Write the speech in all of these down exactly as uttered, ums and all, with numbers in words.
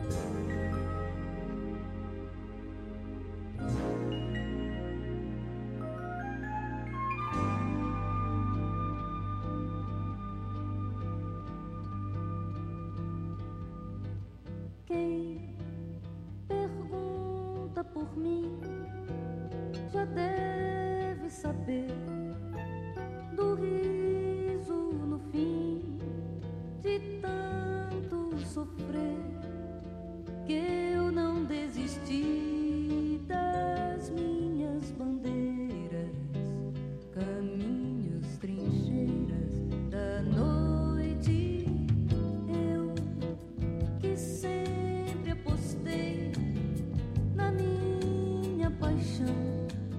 Quem pergunta por mim já deve saber do riso no fim de tanto sofrer, que eu não desisti das minhas bandeiras, caminhos, trincheiras da noite. Eu que sempre apostei na minha paixão,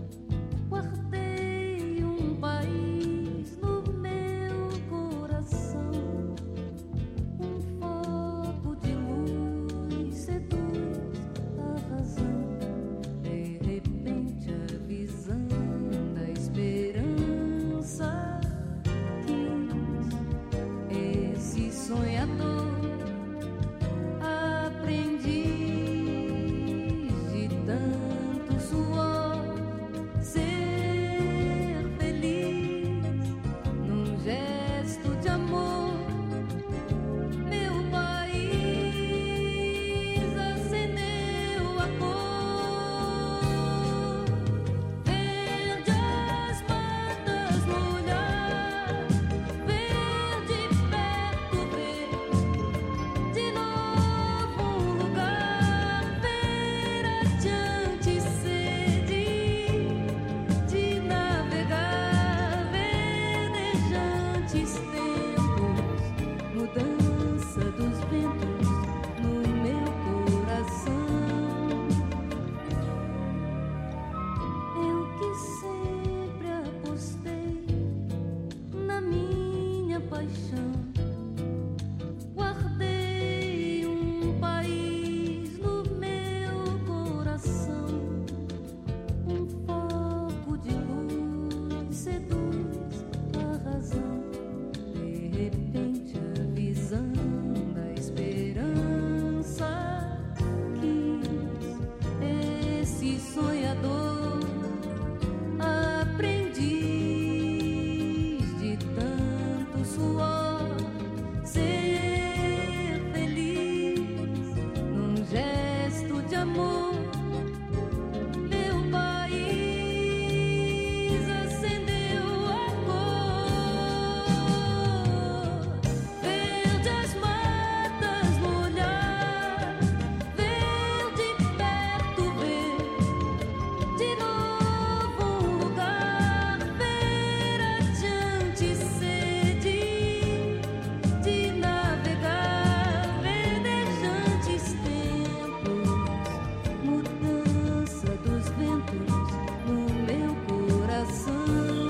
guardei um país no meu coração, um foco de luz seduz a razão. De repente a visão da esperança quis esse sonhador, aprendiz de tanto suor, ser feliz num gesto de amor. Meu país acendeu a cor, verde as matas no olhar, verde perto ver de novo um lugar, ver adiante sede de navegar, verdejantes tempos, mudança dos ventos no meu coração. Eu que sempre apostei na minha paixão, guardei um país no meu coração, um foco de luz seduz a razão. De repente a visão da esperança quis esse sonhador, aprendiz de tanto suor, ser feliz num gesto de amor. Meu país acendeu a cor, verde as matas no olhar, verde perto ver de novo um lugar, ver adiante sede de navegar, verdejantes tempos, mudança dos ventos no meu coração.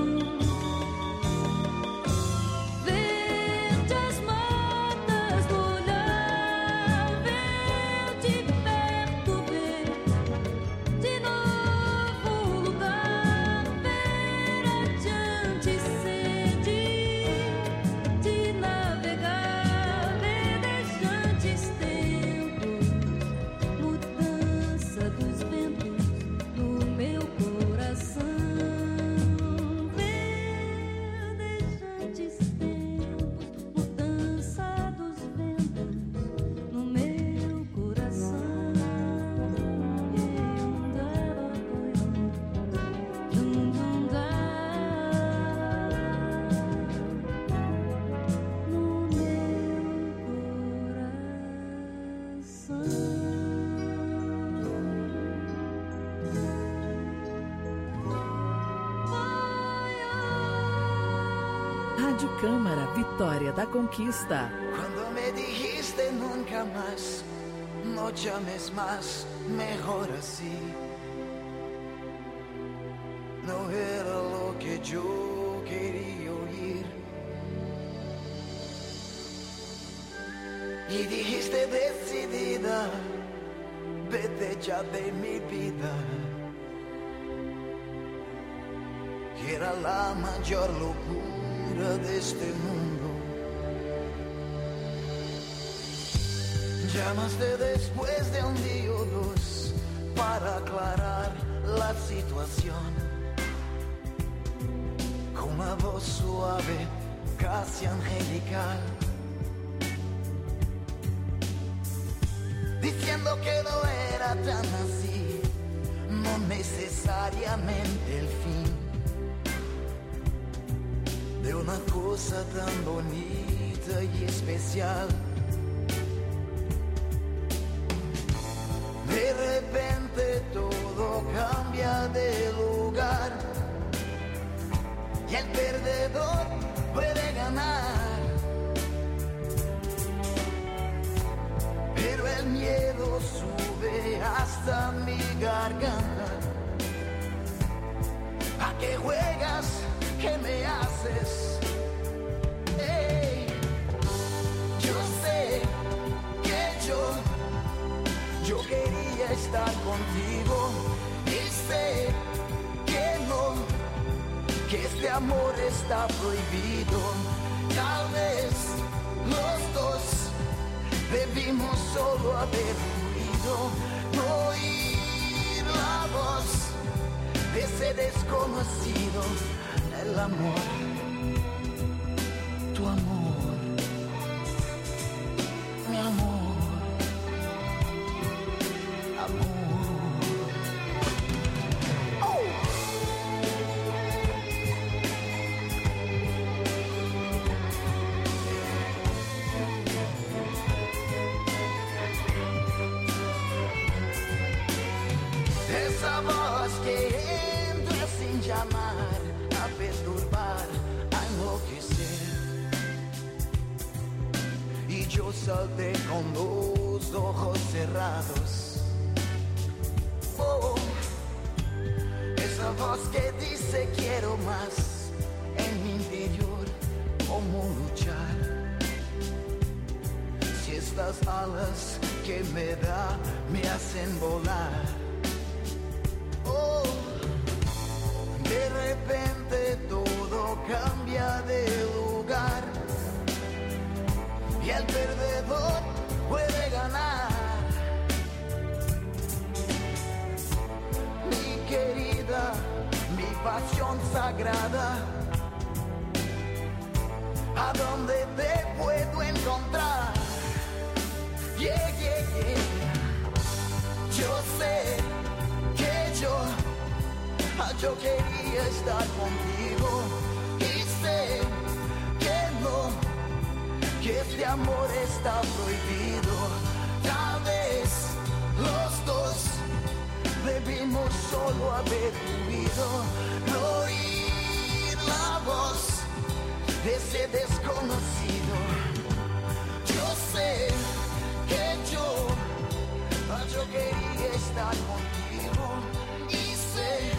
Verde as matas no olhar, verde perto ver de novo um lugar, ver adiante sede de navegar, verdejantes tempos, mudança dos ventos no meu coração. Verdejantes tempos, mudança dos ventos no meu coração. Dum, dum, dá. No meu coração. Rádio Câmara, Vitória da Conquista. Cuando me dijiste nunca más, no llames más, mejor así. No era lo que yo quería oír. Y dijiste decidida, vete ya de mi vida. Que era la mayor locura de este mundo. Llamaste después de un día o dos para aclarar la situación. Con una voz suave, casi angelical, diciendo que no era tan así, no necesariamente el fin de una cosa tan bonita y especial. De repente todo cambia de lugar y el perdedor puede ganar, pero el miedo sube hasta mi garganta. ¿A qué juegas? ¿Qué me haces? Hey, yo sé que yo, yo quería estar contigo y sé que no, que este amor está prohibido. Tal vez los dos debimos solo haber huido, no oír la voz de ese desconocido. El amor, tu amor, mi amor, amor. Oh. Esa voz que entra sin llamar, a perturbar, a enloquecer. Y yo salté con los ojos cerrados. Oh, esa voz que dice quiero más, en mi interior, cómo luchar. Si estas alas que me da me hacen volar. Oh, de repente todo cambia de lugar y el perdedor puede ganar. Mi querida, mi pasión sagrada, ¿a dónde te puedo encontrar? Yeah, yeah, yeah. Yo sé que yo Yo quería estar contigo y sé que no, que este amor está prohibido. Tal vez los dos debimos solo haber huido, no oír la voz de ese desconocido. Yo sé que yo, yo quería estar contigo y sé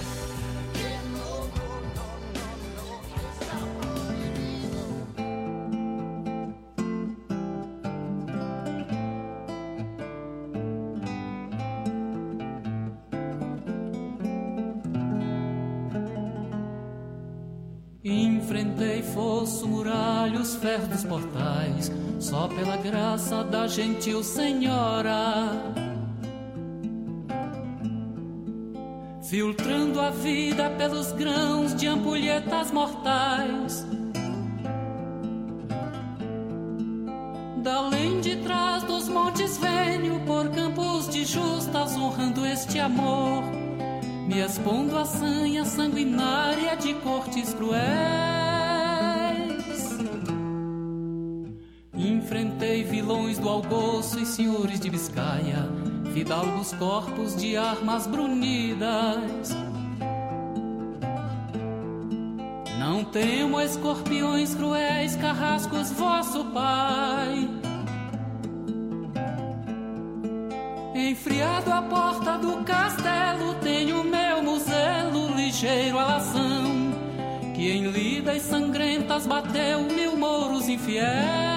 Enfrentei fosso, muralhos, ferros dos portais, só pela graça da gentil senhora, filtrando a vida pelos grãos de ampulhetas mortais. Da além de trás dos montes venho, por campos de justas, honrando este amor, me expondo à sanha sanguinária de cortes cruéis. Enfrentei vilões do Algoço e senhores de Biscaia, fidalgos corpos de armas brunidas. Não temo escorpiões cruéis, carrascos, vosso pai. Enfriado à porta do castelo, tenho meu muzelo, ligeiro alação, que em lidas sangrentas bateu mil mouros infiéis.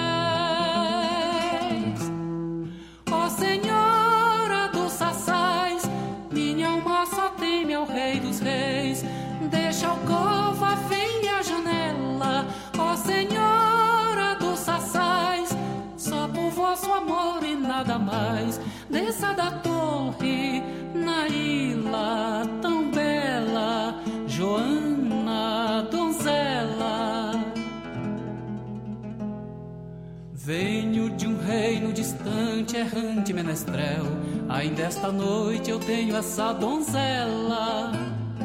Ó Senhora dos Sassais, minha alma só teme ao Rei dos Reis, deixa a alcova, vem à janela. Ó Senhora dos Sassais, só por vosso amor e nada mais. mais. Desça da torre na ilha tão bela, Joana, donzela. Venho de um reino distante, errante menestrel. Ainda esta noite eu tenho essa donzela.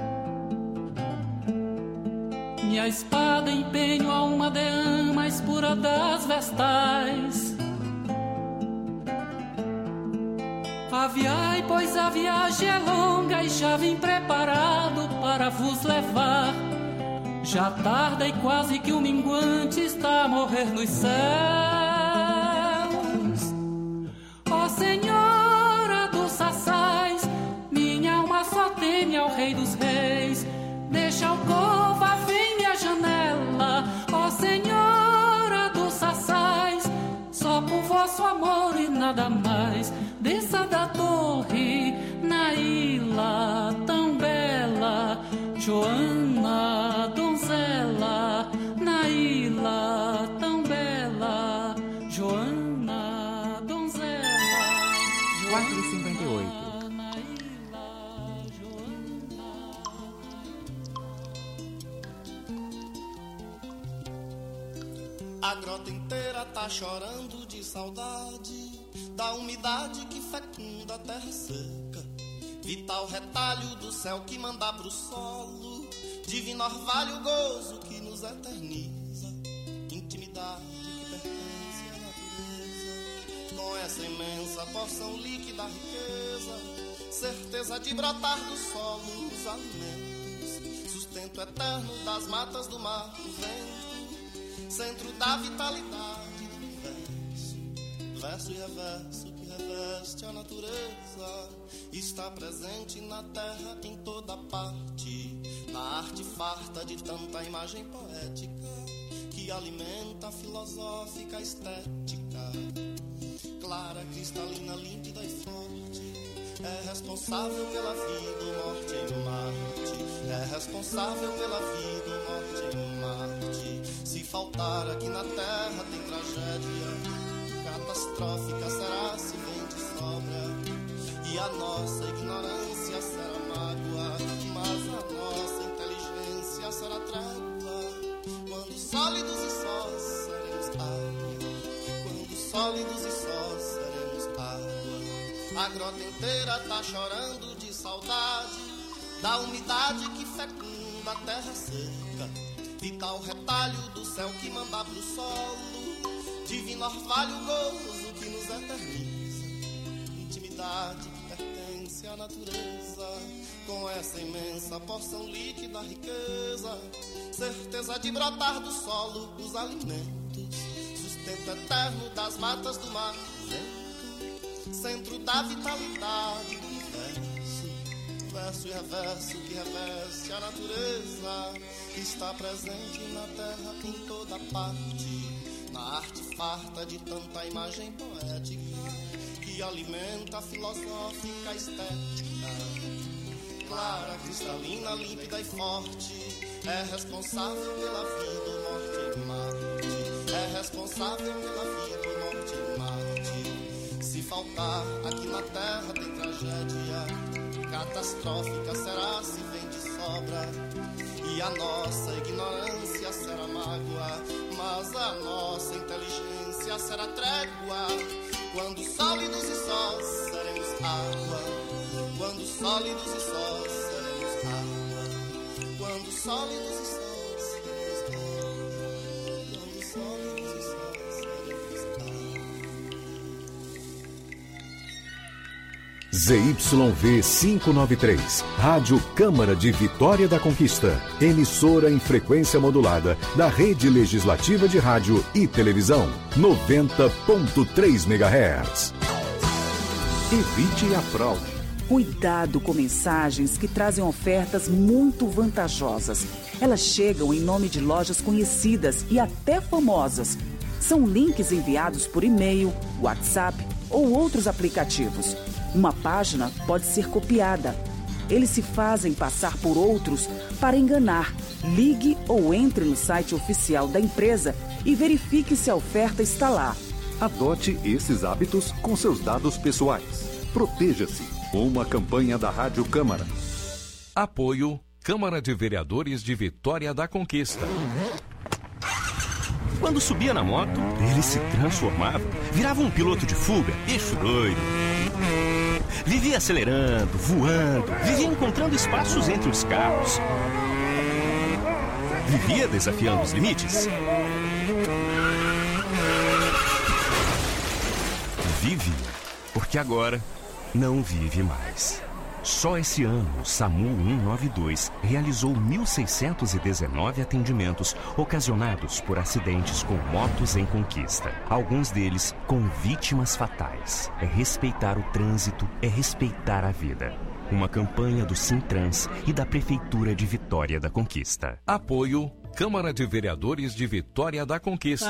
Minha espada empenho a uma deã mais pura das vestais. Aviai, pois a viagem é longa e já vim preparado para vos levar. Já tarda e quase que o minguante está a morrer nos céus. Ó Senhora dos Sassais, minha alma só teme ao Rei dos Reis. Deixa alcova, vem minha janela. Ó Senhora dos Sassais, só por vosso amor e nada mais. Desça da torre na ilha tão bela, Joana, donzela. Na ilha tão bela, Joana, donzela. quatro e cinquenta e oito. A grota inteira tá chorando de saudade da umidade que fecunda a terra seca. Vital retalho do céu que manda pro solo, divino orvalho gozo que nos eterniza. Intimidade que pertence à natureza, com essa imensa porção líquida riqueza. Certeza de brotar do solo os alimentos, sustento eterno das matas do mar, do vento, centro da vitalidade do universo. Verso e reverso que reveste a natureza, está presente na terra em toda parte, na arte farta de tanta imagem poética que alimenta a filosófica estética. Clara, cristalina, límpida e forte, é responsável pela vida, morte e Marte. É responsável pela vida, morte e Marte. Se faltar aqui na terra tem tragédia catastrófica, será se vem de sobra. E a nossa ignorância será mágoa, mas a nossa inteligência será trégua. Quando sólidos e sós seremos água, quando sólidos e sós seremos água. A grota inteira tá chorando de saudade da umidade que fecunda a terra seca. Vital retalho do céu que manda pro solo, divino orvalho gozo que nos eterniza. Intimidade que pertence à natureza, com essa imensa porção líquida riqueza. Certeza de brotar do solo os alimentos, sustento eterno das matas do mar, vento, centro da vitalidade do universo. Verso e reverso que reveste a natureza, está presente na terra em toda parte, na arte farta de tanta imagem poética que alimenta a filosófica estética. Clara, cristalina, límpida e forte, é responsável pela vida, morte e Marte. É responsável pela vida, morte e Marte. Se faltar aqui na terra tem tragédia catastrófica, será se vem de sobra. E a nossa ignorância será mágoa, mas a nossa inteligência será trégua. Quando sólidos e sós seremos água, quando sólidos e sós seremos água, quando sólidos e sós seremos água, quando sólidos e sós seremos água. Z Y V quinhentos e noventa e três, Rádio Câmara de Vitória da Conquista, emissora em frequência modulada da Rede Legislativa de Rádio e Televisão, noventa ponto três megahertz. Evite a fraude. Cuidado com mensagens que trazem ofertas muito vantajosas. Elas chegam em nome de lojas conhecidas e até famosas. São links enviados por e-mail, WhatsApp ou outros aplicativos. Uma página pode ser copiada. Eles se fazem passar por outros para enganar. Ligue ou entre no site oficial da empresa e verifique se a oferta está lá. Adote esses hábitos com seus dados pessoais. Proteja-se. Uma campanha da Rádio Câmara. Apoio Câmara de Vereadores de Vitória da Conquista. Quando subia na moto, ele se transformava, virava um piloto de fuga, bicho doido. Vivia acelerando, voando, vivia encontrando espaços entre os carros. Vivia desafiando os limites. Vive, porque agora não vive mais. Só esse ano, o SAMU cento e noventa e dois realizou mil seiscentos e dezenove atendimentos ocasionados por acidentes com motos em conquista. Alguns deles com vítimas fatais. É respeitar o trânsito, é respeitar a vida. Uma campanha do Sintrans e da Prefeitura de Vitória da Conquista. Apoio Câmara de Vereadores de Vitória da Conquista.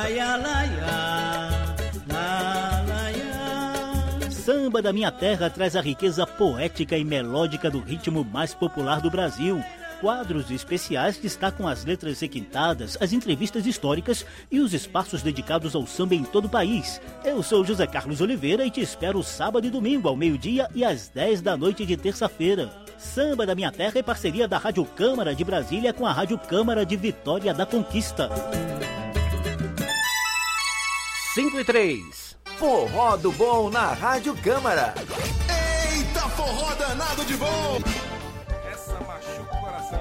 Samba da Minha Terra traz a riqueza poética e melódica do ritmo mais popular do Brasil. Quadros especiais destacam as letras requintadas, as entrevistas históricas e os espaços dedicados ao samba em todo o país. Eu sou José Carlos Oliveira e te espero sábado e domingo ao meio-dia e às dez da noite de terça-feira. Samba da Minha Terra é parceria da Rádio Câmara de Brasília com a Rádio Câmara de Vitória da Conquista. cinco e três. Forró do Bom na Rádio Câmara. Eita, forró danado de bom! Essa machuca o coração.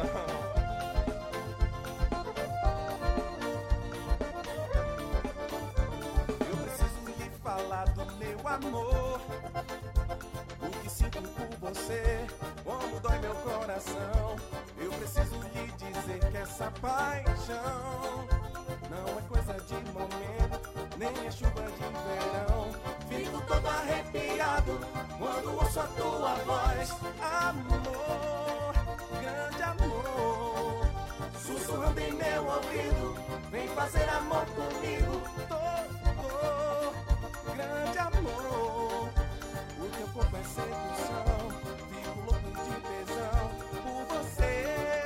Eu preciso lhe falar do meu amor. O que sinto por você, como dói meu coração. Eu preciso lhe dizer que essa paixão não é coisa de momento, nem é chuva de verão. Fico todo arrepiado quando ouço a tua voz. Amor, grande amor, sussurrando em meu ouvido, vem fazer amor comigo. Todo, grande amor, o teu corpo é sedução, fico louco de tesão por você.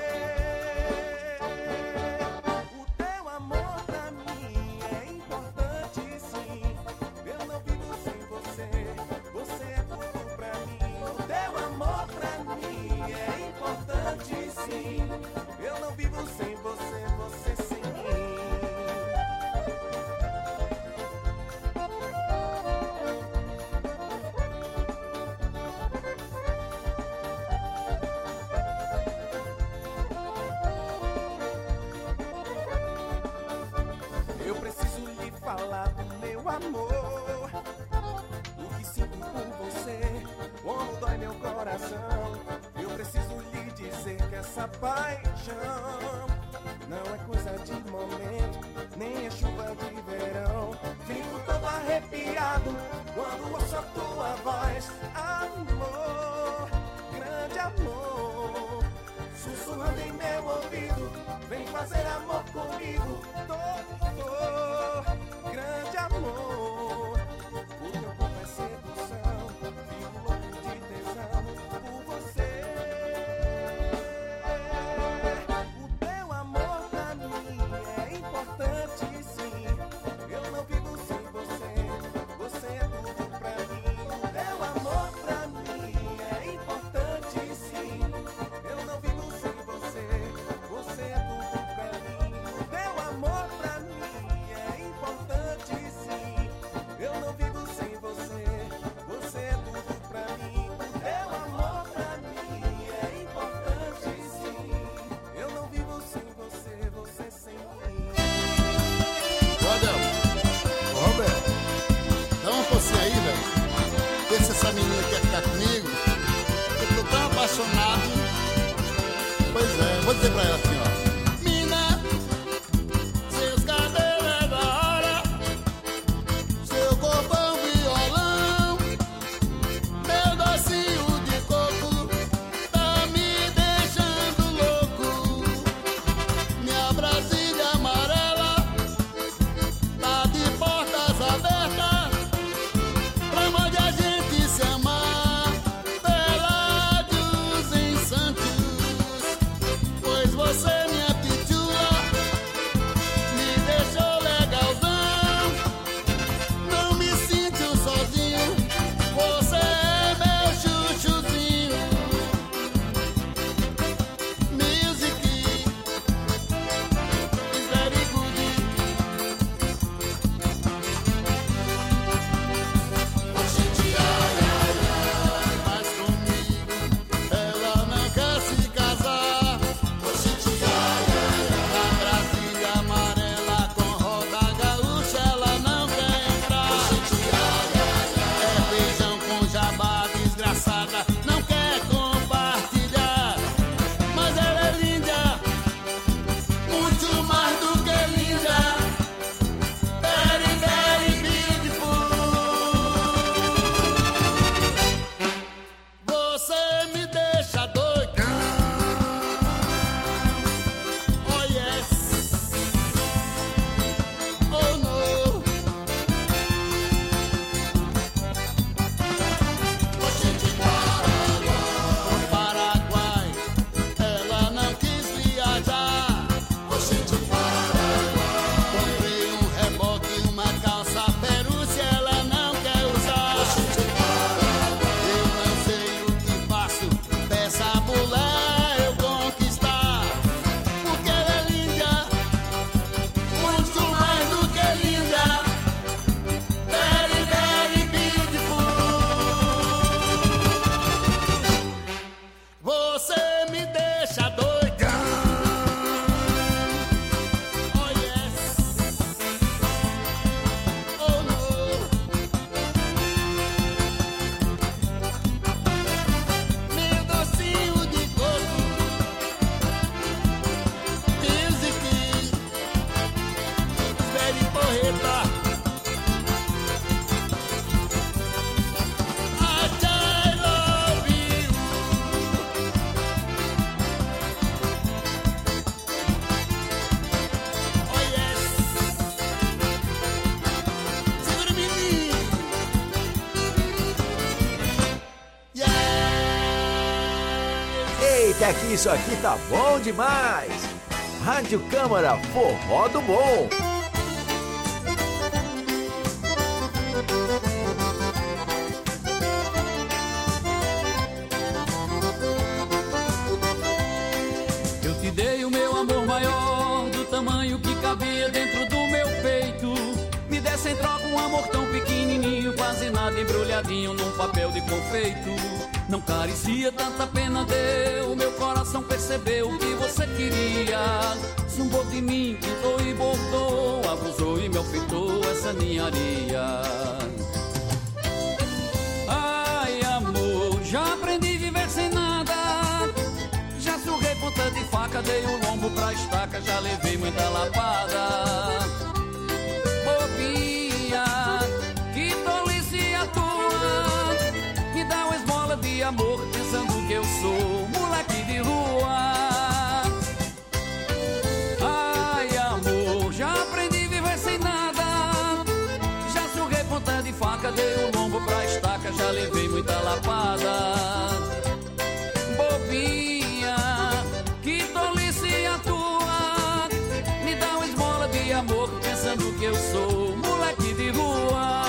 Eu não vivo sem você, você sem mim. Eu preciso lhe falar do meu amor, o que sinto por você, como dói meu coração. Eu preciso lhe dizer que essa paixão não é coisa de momento, nem é chuva de verão. Fico todo arrepiado quando ouço a tua voz. Amor, grande amor, sussurrando em meu ouvido, vem fazer amor comigo. Todo, grande amor, o teu corpo é sedução, fico louco de tesão por você. Essa menina quer ficar comigo, eu tô tão apaixonado. Pois é, vou dizer pra ela assim, ó: mina, seus cabelos é da hora, seu corpo é um violão, meu docinho de coco tá me deixando louco. Minha Brasília amarela tá de portas abertas, pra onde a gente se amar, pelados em Santos, pois você que aqui isso aqui tá bom demais. Rádio Câmara, forró do bom. Eu te dei o meu amor maior, do tamanho que cabia dentro do meu peito. Me desse em troca um amor tão pequenininho, quase nada embrulhadinho num papel de confeito. Não carecia, tanta pena deu, meu coração percebeu o que você queria. Zumbou de mim, pintou e bordou, abusou e me ofentou essa ninharia. Ai amor, já aprendi a viver sem nada. Já surrei ponta de faca, dei o lombo pra estaca, já levei muita lapada. Bobinha, que tolice a tua, me dá uma esmola de amor, pensando que eu sou moleque de rua. Ai amor, já aprendi a viver sem nada. Já surrei ponta de faca, dei o lombo pra estaca, já levei muita lapada. Bobinha, que tolice a tua, me dá uma esmola de amor, pensando que eu sou moleque de rua.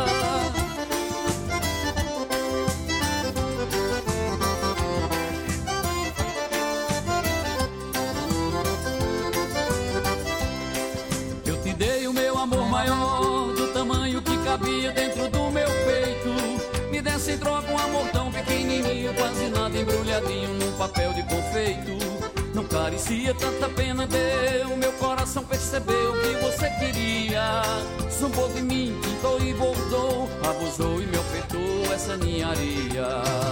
Eu te dei o meu amor maior, do tamanho que cabia dentro do meu peito. Me desse em troca um amor tão pequenininho, quase nada embrulhadinho num papel de confeito. Não carecia, tanta pena deu, meu coração percebeu o que você queria. Zumbou de mim, pintou e bordou, abusou e me ofertou essa ninharia.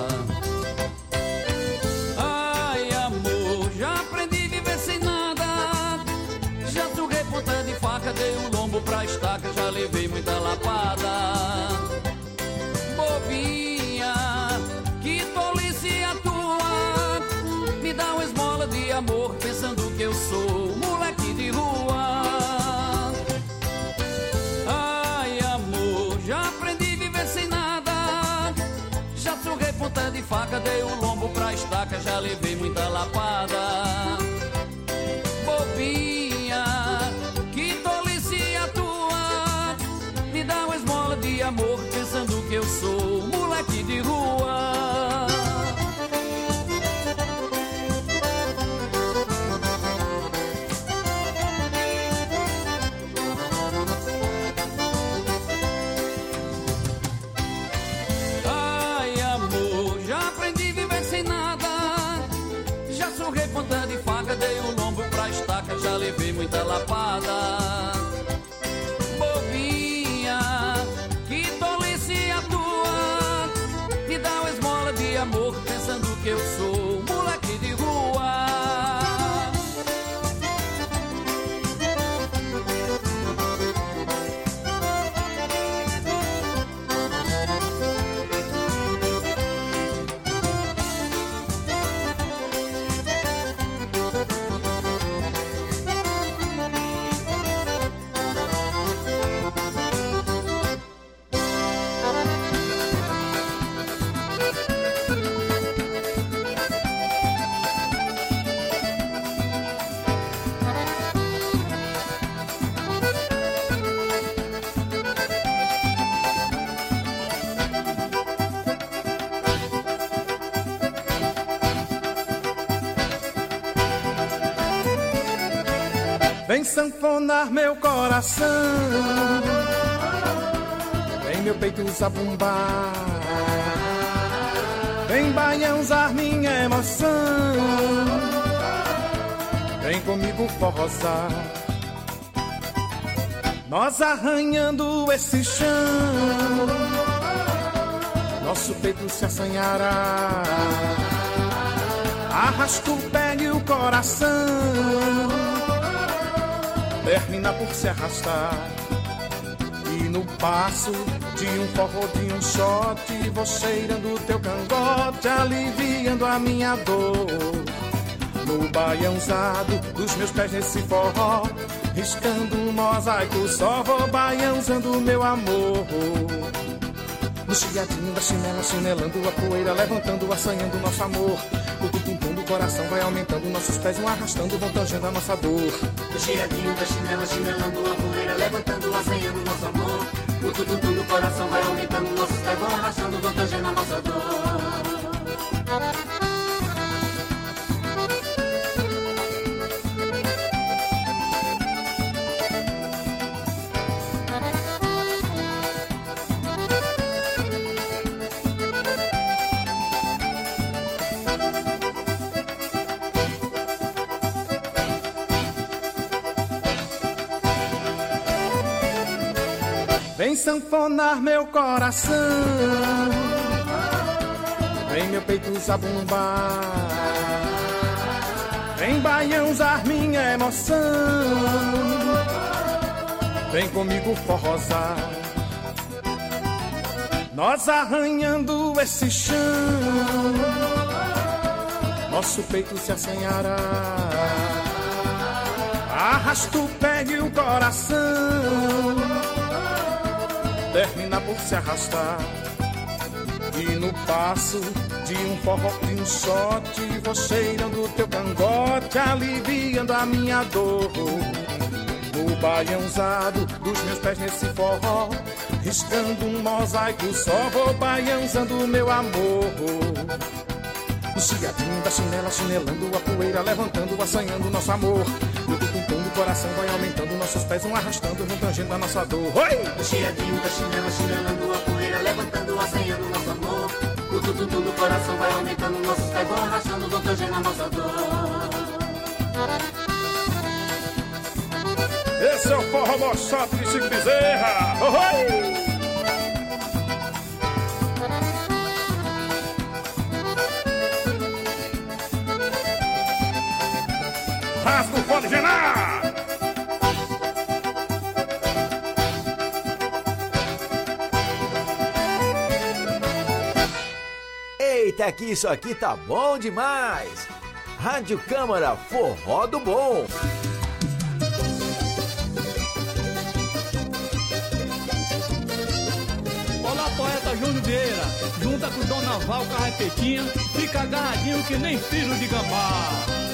Ai amor, já aprendi a viver sem nada. Já surrei ponta de faca, dei o lombo pra estaca, já levei muita lapada. Bobinha, que tolice a tua, me dá uma esmola de amor, pensando que eu sou moleque de rua. Ai amor, já aprendi a viver sem nada. Já surrei ponta de faca, dei o lombo pra estaca, já levei muita lapada. Bobinha, que tolice a tua, me dá uma esmola de amor, pensando que eu sou moleque de rua. Ai amor, já aprendi a viver sem nada. Já surrei ponta de faca, dei o lombo pra estaca, já levei muita lapada. Bobinha, que tolice a tua, me dá uma esmola de amor, pensando que eu sou moleque de rua. Vem sanfonar meu coração, vem meu peito zabumbar, vem baianzar minha emoção, vem comigo forrosar, nós arranhando esse chão, nosso peito se assanhará, arrasta o pé e o coração termina por se arrastar. E no passo de um forró, de um shot, vou cheirando teu cangote, aliviando a minha dor. No baiãozado dos meus pés nesse forró, riscando um mosaico, só vou baiãozando meu amor. No do chiadinho da chinela, chinelando a poeira, levantando, assanhando nosso amor. O tum-tum-tum do coração vai aumentando, nossos pés vão arrastando, vão tangendo a nossa dor. Do chiadinho da chinela, chinelando a poeira, levantando, assanhando nosso amor. O tum-tum-tum do coração vai aumentando, nossos pés vão arrastando, vão tangendo a nossa dor. Vem sanfonar meu coração, vem meu peito zabumbar, vem baianzar minha emoção, vem comigo forrosar, nós arranhando esse chão, nosso peito se assanhará, arrasta o pé e o coração, termina por se arrastar. E no passo de um forró, de um shot, vou cheirando o teu cangote, aliviando a minha dor. O baiãozado dos meus pés nesse forró, riscando um mosaico só, vou baiãozando meu amor. O chiadinho da chinela, chinelando a poeira, levantando, assanhando nosso amor. E o tum-tum do coração vai aumentando, nossos pés vão arrastando, vão tangendo a nossa dor. Oi! O chiadinho da chinela, chinelando a poeira, levantando, assanhando nosso amor. O tum-tum do coração vai aumentando, nossos pés vão arrastando, vão tangendo a nossa dor. Esse é o forró mochado de Chico Bezerra. Oi! Rasgo pode gerar! Eita, que isso aqui tá bom demais! Rádio Câmara, forró do bom! Olá, poeta Júnior Vieira, junta com Dona Val Carrepetinha, fica agarradinho que nem filho de gambá.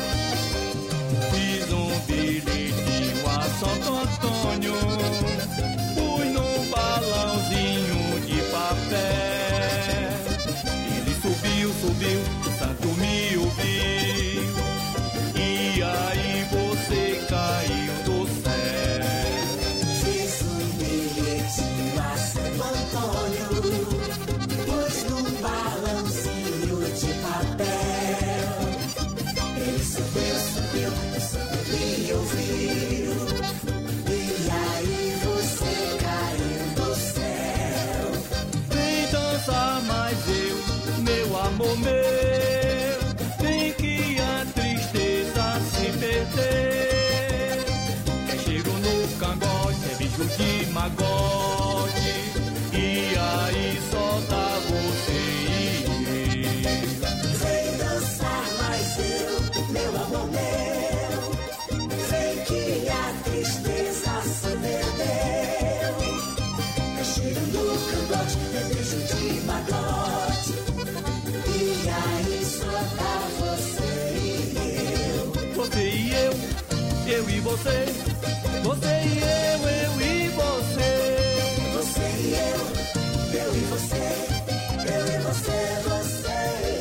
Fiz um bilhetinho a Santo Antônio, pus num balãozinho de papel. Ele subiu, subiu, o santo me ouviu, e aí você caiu do céu. Fiz um bilhetinho a Santo Antônio, pus num balãozinho de papel. Ele subiu, subiu, me ouviu, e aí você caiu do céu. Vem dançar mais eu, meu amor meu, vem que a tristeza se perder. É cheiro no cangote, é bicho de magote, e aí só dá você e eu. Vem dançar mais eu, meu amor meu, vem que a tristeza se perdeu. É cheiro no cangote, é beijo de magote, e aí só dá você e eu. Você e eu, eu e você, você e eu, eu e você. Você e eu, eu e você, eu e você, você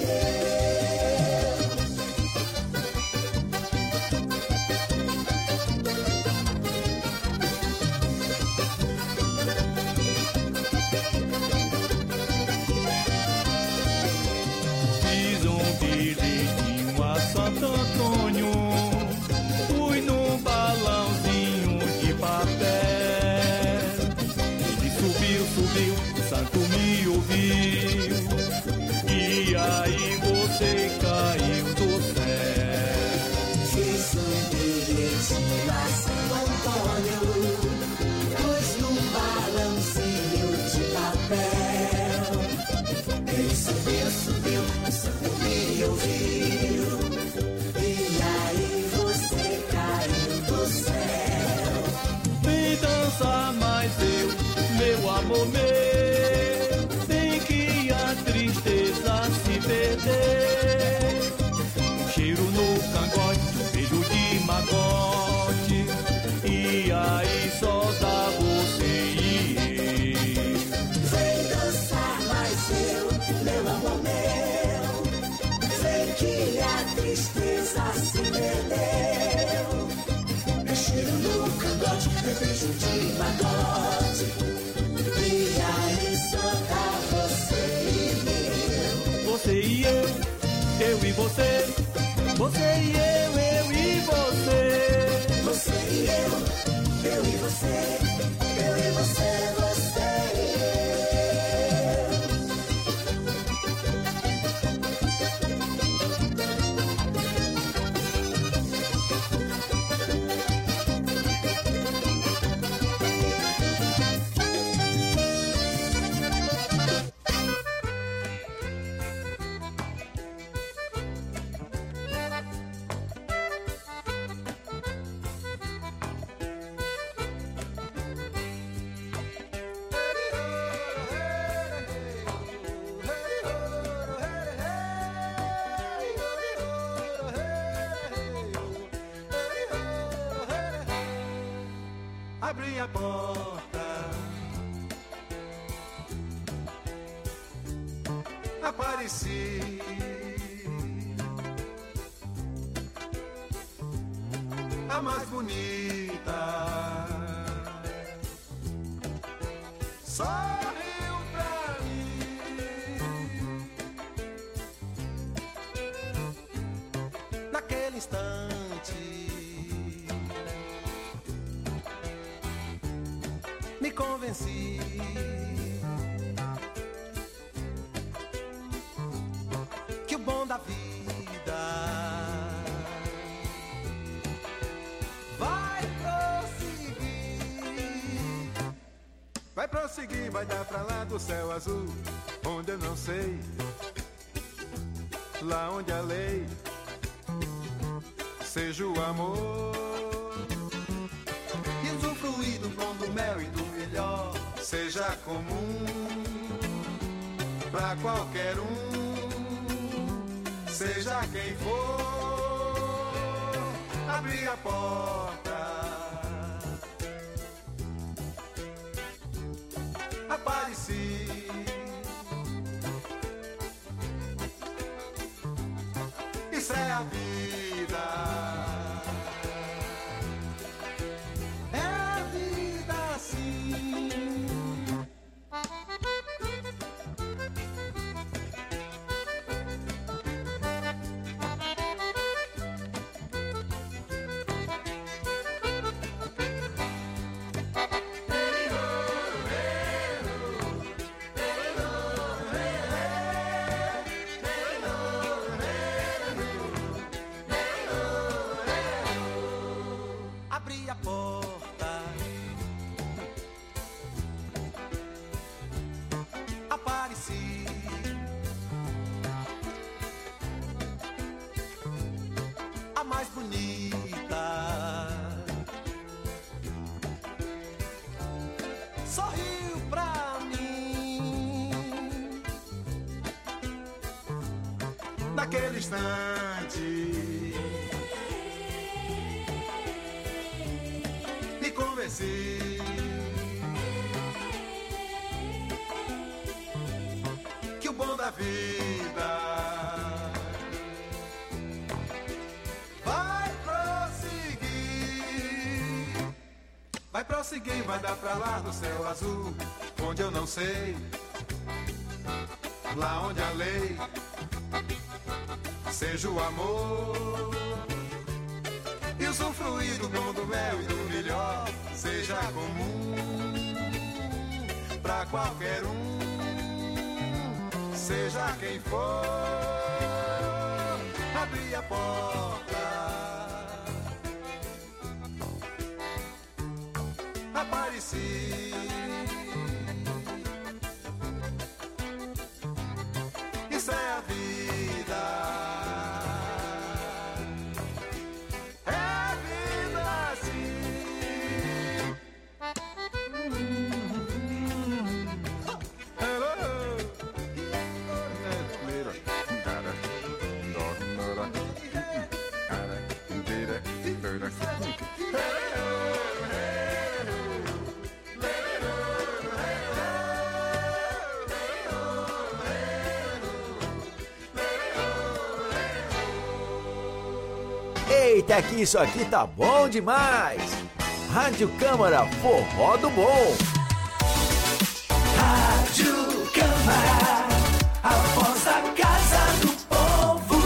Fiz um bilhetinho a Santo Antônio, fui num balãozinho de papel. Ele subiu, subiu, o santo me ouviu, e aí você caiu do céu. Fiz um bilhetinho a Santo Antônio, pus num balãozinho de papel. Ele subiu, subiu, o santo me ouviu, e aí você caiu do céu. Vem dançar mais eu, meu amor meu, vem meu amor meu. Sei que a tristeza se perdeu. Meu cheiro no cangote, meu beijo de magote. E aí só tá você e eu. Você e eu, eu e você. Você e eu, eu e você. Você e eu, eu e você. Eu e você, você e abri a porta, apareci, a mais bonita, sorriu pra mim. Naquele instante me convenci que o bom da vida vai prosseguir, vai prosseguir, vai dar pra lá do céu azul, onde eu não sei, lá onde a lei seja o amor. E usufruir do pão, do mel e do melhor seja comum pra qualquer um, seja quem for. Abrir a porta, apareci, isso é a vida. Abri a porta, apareci, a mais bonita, sorriu pra mim. Naquele instante me convenci que o bom da vida vai prosseguir, vai prosseguir, vai dar pra lá do céu azul, onde eu não sei, lá onde a lei seja o amor. E usufruir do bom, do mel e do melhor seja comum pra qualquer um, seja quem for. Abri a porta, apareci, isso é a vida. Eita, que isso aqui tá bom demais! Rádio Câmara Forró do Bom. Rádio Câmara, a voz da Casa do Povo.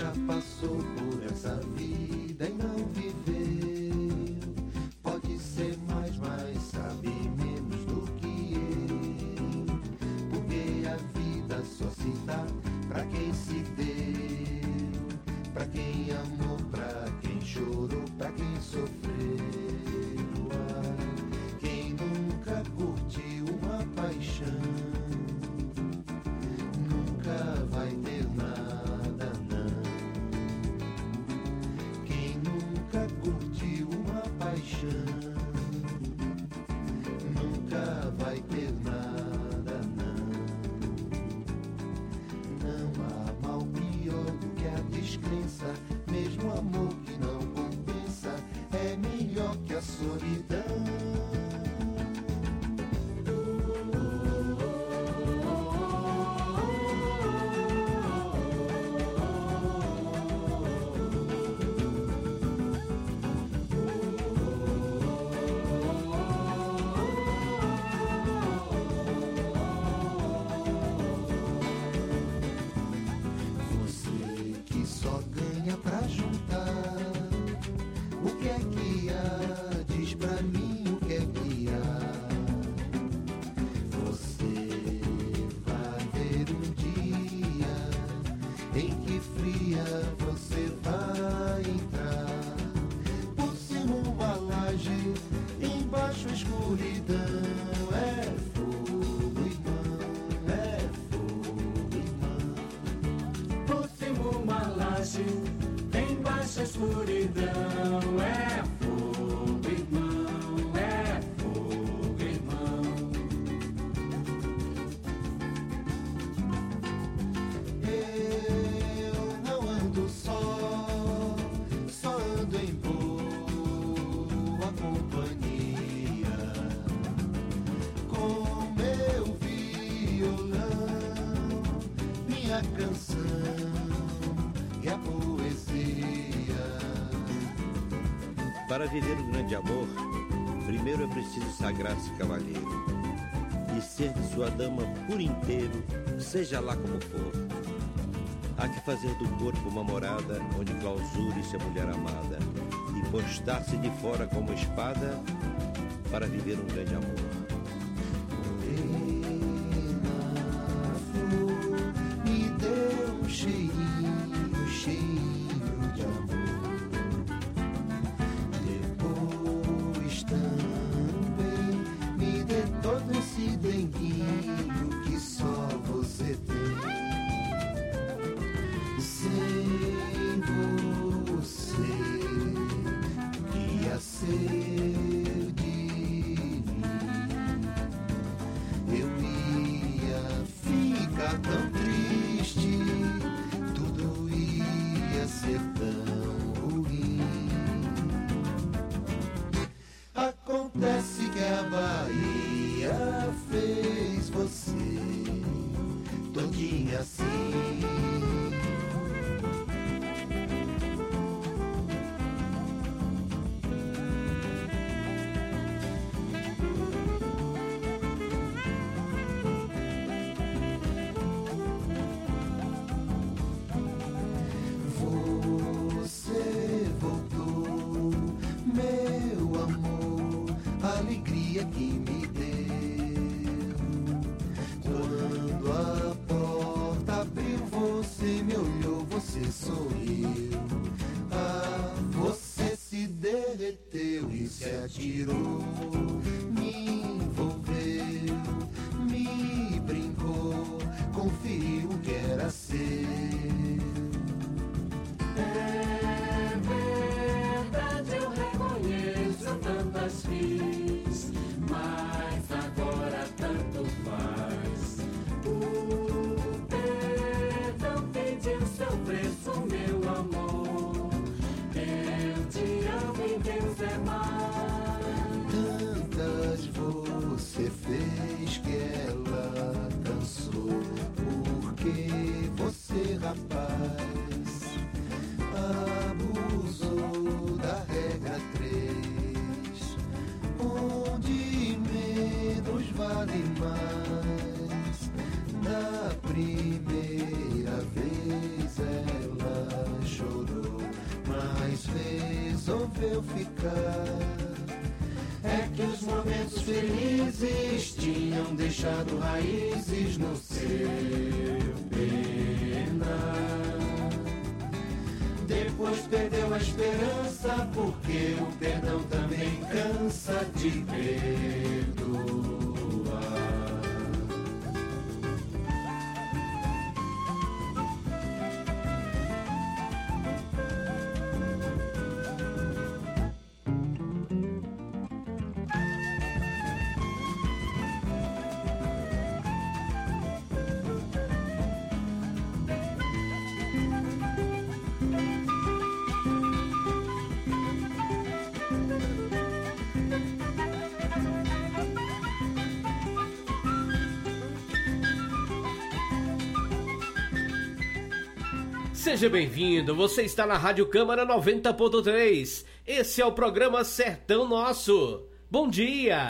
já passou por essa vida e não viveu. Pode ser mais, mas sabe menos do que eu. Porque a vida só se dá pra quem se deu, pra quem amou, pra quem chorou, pra quem sofreu. Ah, quem nunca curtiu uma paixão nunca vai ter nada, não. Quem nunca curtiu uma paixão nunca vai ter nada, não. Não há mal pior do que a descrença, mesmo amor que não compensa é melhor que a solidão. Para viver um grande amor, primeiro é preciso sagrar-se cavalheiro e ser de sua dama por inteiro, seja lá como for. Há que fazer do corpo uma morada onde clausure-se a mulher amada e postar-se de fora como espada para viver um grande amor. Me deu um cheirinho, cheirinho de amor. Todo esse denguinho que só você tem. Sem você, o que ia ser de mim? Eu ia ficar tão triste, tudo ia ser tão ruim. Acontece que a Bahia fez você todinha assim. Você voltou, meu amor, a alegria que me deu quando a porta abriu. raízes no seu pena. Depois perdeu a esperança, porque o perdão também cansa de perdoar. Seja bem-vindo, você está na Rádio Câmara noventa ponto três. Esse é o programa Sertão Nosso. Bom dia!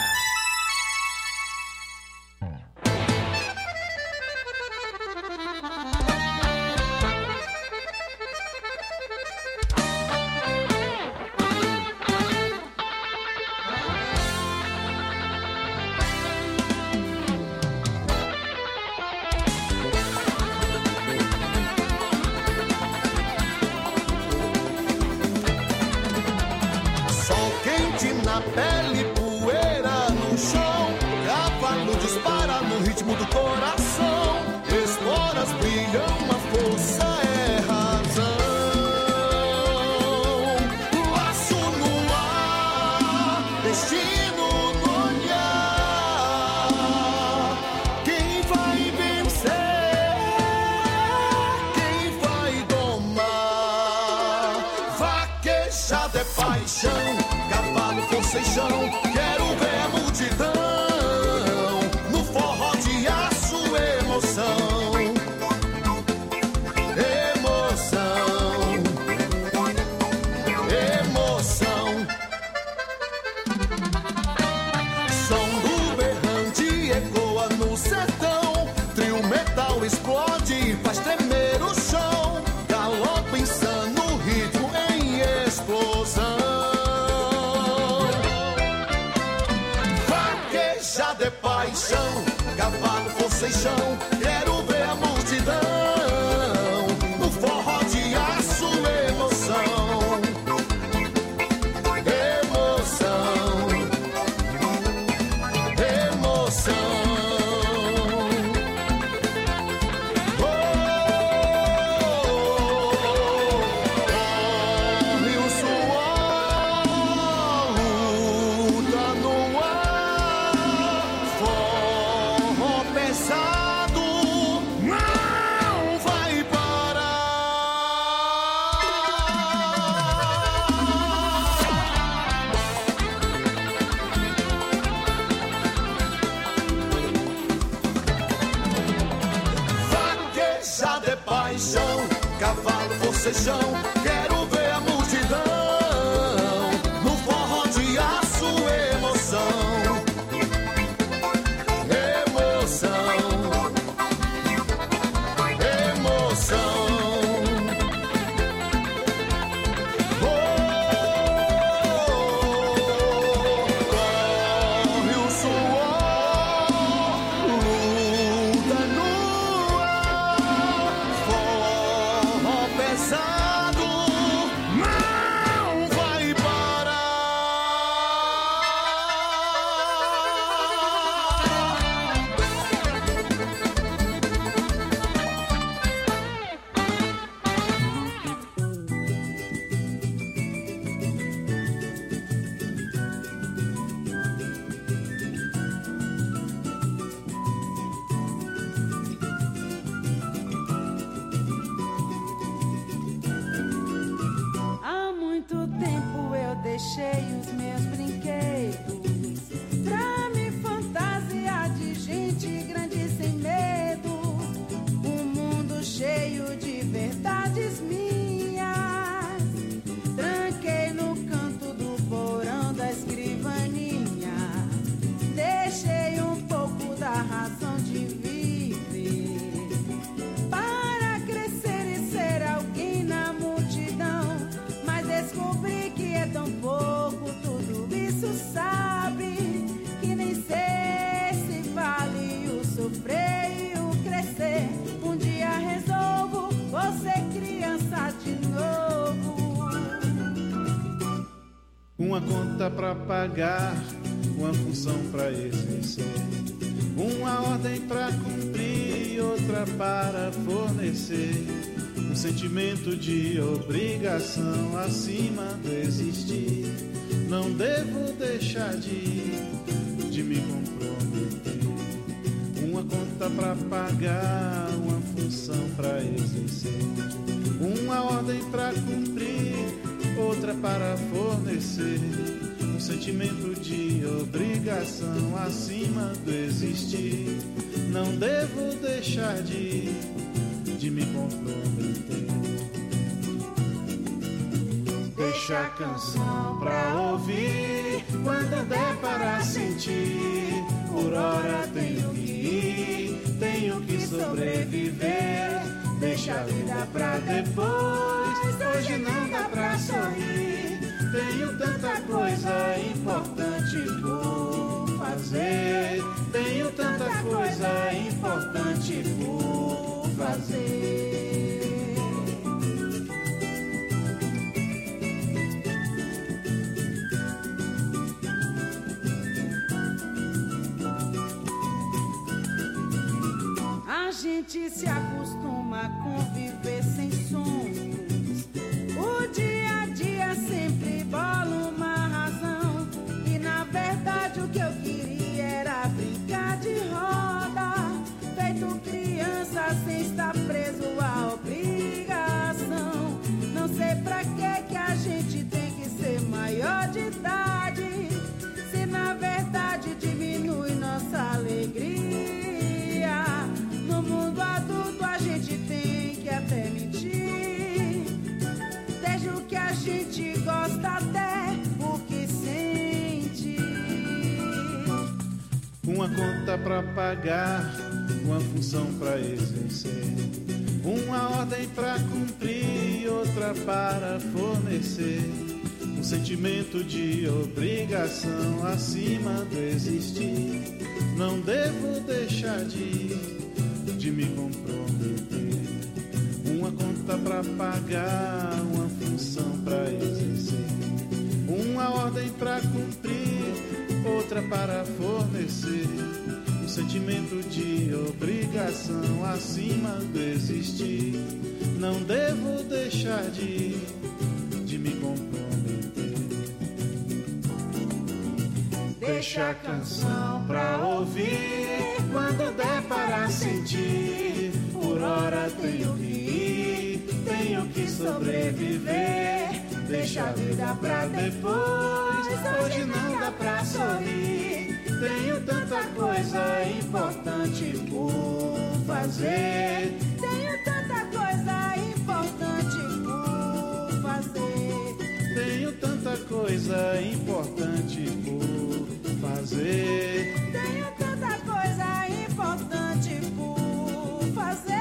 Pesado Uma conta pra pagar, uma função pra exercer, uma ordem pra cumprir, outra para fornecer, um sentimento de obrigação acima do existir. Não devo deixar de, de me comprometer. Uma conta pra pagar, uma função pra exercer, uma ordem pra cumprir, outra para fornecer, um sentimento de obrigação acima do existir. Não devo deixar de, de me comprometer. Deixa a canção pra ouvir, quando der para sentir. Por hora tenho que ir, tenho que sobreviver. Deixa a vida pra depois, hoje não dá pra sorrir. Tenho tanta coisa importante por fazer, tenho tanta coisa importante por fazer. A gente se acostuma a conviver sem sonhos. O dia a dia sempre bola uma razão. E na verdade o que eu queria era brincar de roda, feito criança sem estar preso à obrigação. Não sei pra que que a gente tem que ser maior de idade, se na verdade diminui nossa alegria. No mundo adulto a gente tem que até mentir, desde o que a gente gosta até o que sente. Uma conta pra pagar, uma função pra exercer, uma ordem pra cumprir, outra para fornecer, um sentimento de obrigação acima do existir. Não devo deixar de, de me comprometer. Uma conta pra pagar, uma função pra exercer, uma ordem pra cumprir, outra para fornecer, um sentimento de obrigação acima do existir. Não devo deixar de, de me comprometer. Deixa a canção pra ouvir, quando der para sentir. Por hora tenho que ir, tenho que sobreviver. Deixa a vida pra depois, hoje não dá pra sorrir. Tenho tanta coisa importante por fazer, tenho tanta coisa importante por fazer, tenho tanta coisa importante por fazer, tenho tanta coisa importante por fazer.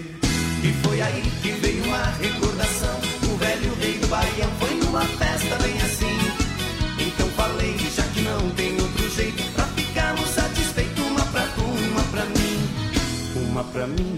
E foi aí que veio uma recordação. O velho rei do Baião foi numa festa. pra mim.